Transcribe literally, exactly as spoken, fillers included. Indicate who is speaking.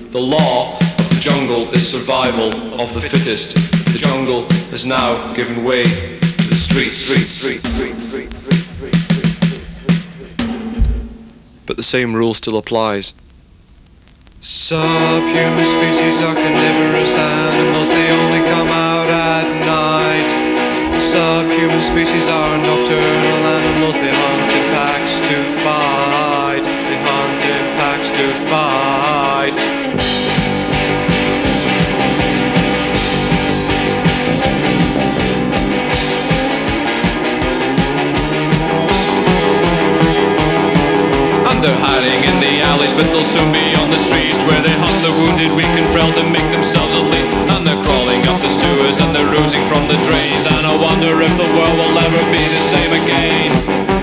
Speaker 1: The law of the jungle is survival of the fittest. The jungle has now given way to the streets. Street, street, street, street, street, street, street. But the same rule still applies.
Speaker 2: Subhuman species are carnivorous animals, they only come out at night. Subhuman species are nocturnal animals, they hunt in packs to fight. They hunt in packs to fight. And they're hiding in the alleys, but they'll soon be on the streets, where they hunt the wounded, weak and frail to make themselves elite. And they're crawling up the sewers and they're oozing from the drains, and I wonder if the world will ever be the same again.